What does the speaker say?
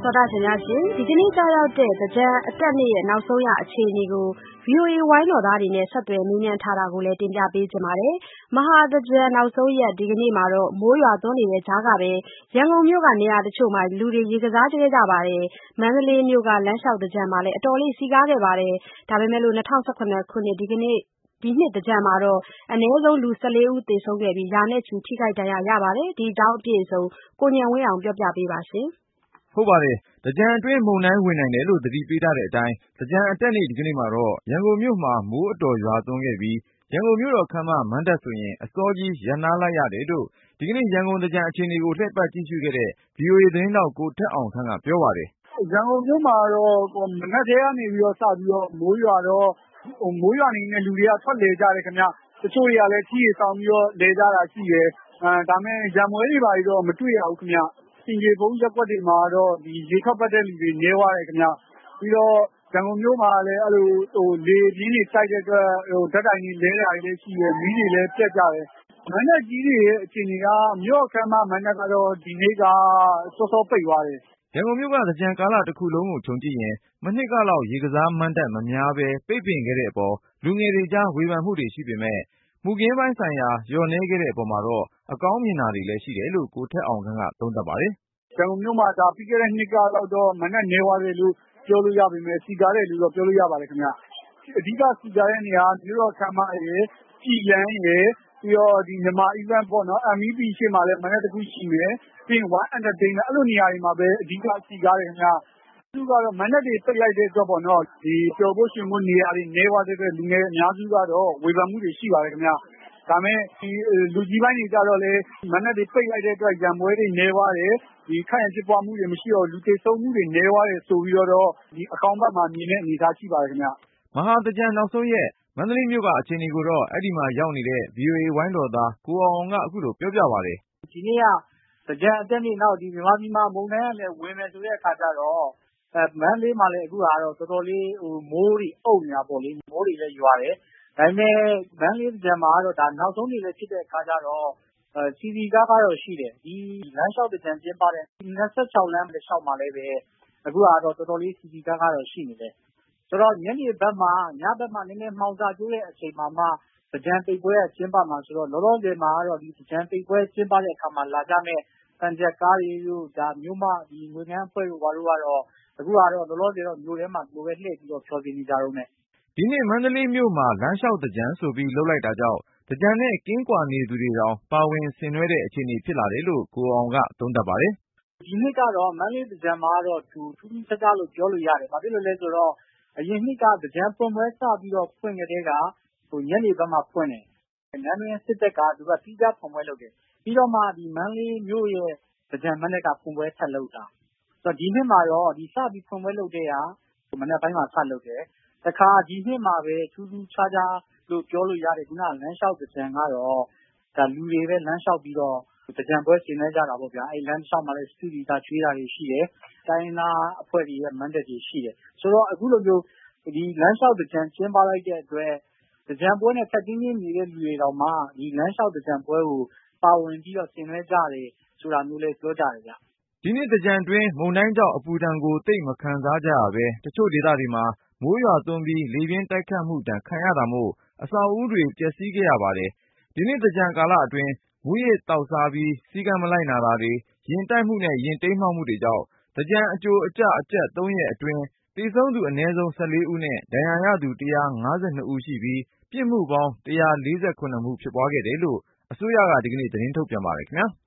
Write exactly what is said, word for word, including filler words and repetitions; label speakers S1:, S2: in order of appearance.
S1: သောတာရှင်များရှင်ဒီကနေ့ကြာရောက်တဲ့သကြံအတက်နေ့ရဲ့နောက်ဆုံးရအခြေအနေကို ဗွီအိုအေ ဝိုင်းတော်သားတွေနဲ့ဆက်သွယ်မေးမြန်းထားတာကိုလည်းတင်ပြပေးချင်ပါတယ်။မဟာသကြံနောက်ဆုံးရက်ဒီကနေ့မှာတော့မိုးရွာသွန်းနေတဲ့ကြားကပဲရန်ကုန်မြို့ကနေရာတချို့မှာလူတွေရေကစားကြကြပါတယ်။မန္တလေးမြို့ကလမ်းလျှောက်သကြံမှာလည်းအတော်လေးစီကားခဲ့ပါတယ်။ဒါပေမဲ့လို့၂၀၁၇ခုနှစ်ဒီကနေ့ဒီနှစ်သကြံမှာတော့အနည်းဆုံးလူ၁၄ဦးသေဆုံးခဲ့ပြီးရာနဲ့ချီထိခိုက်ဒဏ်ရာရပါတယ်။ဒီအကြောင်းအပြည့်အစုံကိုဉာဏ်ဝင်းအောင်ပြောပြပေးပါရှင်
S2: ။ဟုတ်ပါတယ်။သကြံအတွင်းမုန်တိုင်းဝင်နိုင်တယ်လို့သတိပေးထားတဲ့အတိုင်းသကြံအတက်နေ့ဒီကနေ့မှာတော့ရန်ကုန်မြို့မှာမိုးအတော်ရွာသွန်းခဲ့ပြီးရန်ကုန်မြို့တော်ခန်းမမဏ္ဍပ်ဆိုရင်အစောကြီးရပ်နားလိုက်ရတယ်လို့ဒီကနေ့ရန်ကုန်သကြံအခြေအနေကိုလှည့်ပတ်ကြည့်ရှုခဲ့တဲ့ ဗွီအိုအေ သတင်းထောက်ကိုထက်အောင်ခန့်ကပြောပါတယ်
S3: ။ရန်ကုန်မြို့မှာတော့မနက်ထဲကနေပြီးတော့စပြီးတော့မိုးရွာတော့မိုးရွာနေတဲ့လူတွေကထွက်လေကြတယ်ခင်ဗျ။တချို့တွေကလည်းကြီးရီဆောင်ပြီးတော့လေကြတာရှိတယ်။အဲဒါမဲ့ရံမွဲတွေပါတော့မတွေ့ရဘူးခင်ဗျ။စင်ကြေဘုံရက်ကွက်တွေမှာတော့ဒီရေထွက်ပတ်တဲ့လူတွေနေသွားတယ်ခင်ဗျ။ပြီးတော့ရန်ကုန်မြို့မှာလည်းအဲ့လိုဟိုလေပြင်းတွေတိုက်တဲ့အတွက်ဟိုဓာတ်တိုင်တွေလဲတာတွေလည်းရှိတယ်။မီးတွေလည်းပြတ်ကြတယ်။မန္တလေးကြီးတွေရဲ့အခြေအနေကမြို့ခမ်းမမန္တလေးကတော့ဒီနေ့ကစောစောပိတ်သွားတယ်
S2: ။ရန်ကုန်မြို့ကသကြံကာလတစ်ခုလုံးကိုခြုံကြည့်ရင်မနှစ်ကလောက်ရေကစားမဏ္ဍပ်မများပဲပိတ်ပင်ခဲ့တဲ့အပေါ်လူငယ်တွေကြားဝေဖန်မှုတွေရှိပေမဲ့မူခင်းပိုင်းဆိုင်ရာလျော့နည်းခဲ့တဲ့အပေါ်မှာတော့အကောင်းမြင်တာတွေလည်းရှိတယ်လို့ကိုထက်အောင်ခန့်ကသုံးသပ်ပါတယ်
S3: ။ရန်ကုန်မြို့မှာဒါပြီးခဲ့တဲ့နှစ်ကတော့မဏ္ဍပ်နေသွားတယ်လို့ပြောလို့ရပါမယ်။စီကားတယ်လို့တော့ပြောလို့ရပါတယ်ခင်ဗျ။အဓိကစီကားတဲ့နေရာမြို့တော်ခမ်းမရဲ့ပြည်လန်းရဲ့ပြီးတော့ဒီမြန်မာ event ပေါ့နော် M E P ရှေ့မှာလည်းမဏ္ဍပ်တစ်ခုရှိမယ်။ပြီးရင် One Entertainment အဲ့လိုနေရာတွေမှာပဲအဓိကစီကားတယ်ခင်ဗျ။သူကတော့မဏ္ဍပ်တွေပိတ်လိုက်တဲ့အတွက်ပေါ့နော်ဒီပျော်ဖို့ရွှင်ဖို့နေရာတွေနေသွားတဲ့အတွက်လူငယ်အများစုကတော့ဝေဖန်မှုတွေရှိပါတယ်ခင်ဗျ။ဒါမဲ့ဒီလူကြီးပိုင်းတွေကြတော့လေမဏ္ဍပ်တွေပိတ်လိုက်တဲ့အတွက်ရံပွဲတွေနေသွားတယ်ဒီခိုင်ရဖြစ်ပွားမှုတွေမရှိတော့လူသေဆုံးမှုတွေနေသွားတယ်ဆိုပြီးတော့ဒီအကောင့်ဘက်မှာမြင်တဲ့အနေအထားရှိပါတယ်ခင်ဗျ
S2: မဟာသကြံနောက်ဆုံးရက်မန္တလေးမြို့ကအခြေအနေကိုတော့အဲ့ဒီမှာရောက်နေတဲ့ ဗွီအိုအေ ဝိုင်းတော်သားကိုအောင်အောင်ကအခုလိုပြောပြပါတယ်
S3: ဒီနေ့ကသကြံအတက်နေ့နောက်ဒီမြန်မာပြည်မှာမုန်တိုင်းကလည်းဝင်မယ်ဆိုတဲ့အခါကျတော့အဲမန္တလေးမှာလည်းအခုကတော့တော်တော်လေးဟိုမိုးတွေအုပ်နေတာပေါ့လေမိုးတွေလည်းရွာတယ်ဒါပေမဲ့မန္တလေးသကြံမှာတော့ဒါနောက်ဆုံးနေ့လည်းဖြစ်တဲ့အခါကျတော့အဲစီစီကားကားတော့ရှိတယ်ဒီလမ်းလျှောက်သကြံကျင်းပတဲ့၂၆လမ်းတစ်လျှောက်မှာလည်းပဲအခုကတော့တော်တော်လေးစီစီကားကားတော့ရှိနေတယ်ဆိုတော့ညနေဘက်မှာညဘက်မှာနည်းနည်းမှောင်စာကျိုးတဲ့အချိန်မှာမှသကြံပိတ်ပွဲကကျင်းပမှာဆိုတော့လောလောဆယ်မှာတော့ဒီသကြံပိတ်ပွဲကျင်းပတဲ့အခါမှာလာကြမဲ့တန်ချက်ကားတွေတို့ဒါမျိုးမှဒီငွေငန်းအဖွဲ့တို့ဘာလို့ကတော့အခုကတော့လောလောဆယ်တော့မျိုးထဲမှာလိုပဲလှည့်ပြီးတော့ဖြောပြနေကြတော့မယ်
S2: ဒီနေ့မန္တလေးမြို့မှာလမ်းလျှောက်သကြံဆိုပြီးလှုပ်လိုက်တာကြောင့်သကြံနဲ့ကင်းကွာနေသူတွေတောင်ပါဝင်ဆင်နွှဲတဲ့အခြေအနေဖြစ်လာတယ်လို့ကိုအောင်ကသုံးသပ်ပါတယ်
S3: ဒီနှစ်ကတော့မန္တလေးသကြံမှာတော့ထူးထူးခြားခြားလို့ပြောလို့ရတယ်ဘာဖြစ်လို့လဲဆိုတော့အရင်နှစ်ကသကြံပွင့်ပွဲစပြီးတော့ဖွင့်ကြတဲ့ကဟိုညနေဘက်မှာဖွင့်တယ်နန်းတွင်းစစ်တပ်ကသူကတီးခြားဖွင့်ပွဲလုပ်တယ်ပြီးတော့မှဒီမန္တလေးမြို့ရဲ့သကြံမဏ္ဍပ်ကဖွင့်ပွဲဆက်လုပ်တာဆိုတော့ဒီနှစ်မှာတော့ဒီစပြီးဖွင့်ပွဲလုပ်တဲ့ဟာမဏ္ဍပ်ပိုင်းမှာဆက်လုပ်တယ်တခါဒီနှစ်မှာပဲထူးထူးခြားခြားလို့ပြောလို့ရတယ်ခုနလမ်းလျှောက်သကြံကတော့ဒါလူတွေပဲလမ်းလျှောက်ပြီးတော့သကြံပွဲဆင်နွှဲကြတာပေါ့ဗျာအဲလမ်းလျှောက်မှာလည်းစတူဒီတာချွေးတာတွေရှိတယ်တိုင်းသားအဖွဲ့တွေရဲ့မဏ္ဍပ်တွေရှိတယ်ဆိုတော့အခုလိုမျိုးဒီလမ်းလျှောက်သကြံကျင်းပလိုက်တဲ့အတွက်သကြံပွဲနဲ့ဖက်တင်းတင်းနေတဲ့လူတွေတောင်မှဒီလမ်းလျှောက်သကြံပွဲကိုပါဝင်ပြီးတော့ဆင်နွှဲကြတယ်ဆိုတာမျိုးလေးပြောကြတယ်ဗျ
S2: ဒီနေ့သကြံတွင်မုန်တိုင်းကြောင့်အပူဒဏ်ကိုသိပ်မခံစားကြရပဲတချို့ဒေသတွေမှာမိုးရွာသွန်းပြီးလေပြင်းတိုက်ခတ်မှုဒဏ်ခံရတာမို့အဆောက်အဦတွေပျက်စီးခဲ့ရပါတယ်ဒီနေ့သကြံကာလအတွင်းမူးယစ်တောက်စားပြီးစည်းကမ်းမလိုက်နာတာတွေရင်တိုက်မှုနဲ့ရင်တိမ်းမှောက်မှုတွေကြောင့်သကြံအကြိုအကျအကျက်သုံးရက်အတွင်းသေဆုံးသူအနည်းဆုံး၁၄ဦးနဲ့ဒဏ်ရာရသူ၁၅၂ဦးရှိပြီးပြစ်မှုပေါင်း၁၄၇မှုဖြစ်ပွားခဲ့တယ်လို့အစိုးရကဒီကနေ့သတင်းထုတ်ပြန်ပါတယ်ခင်ဗျာ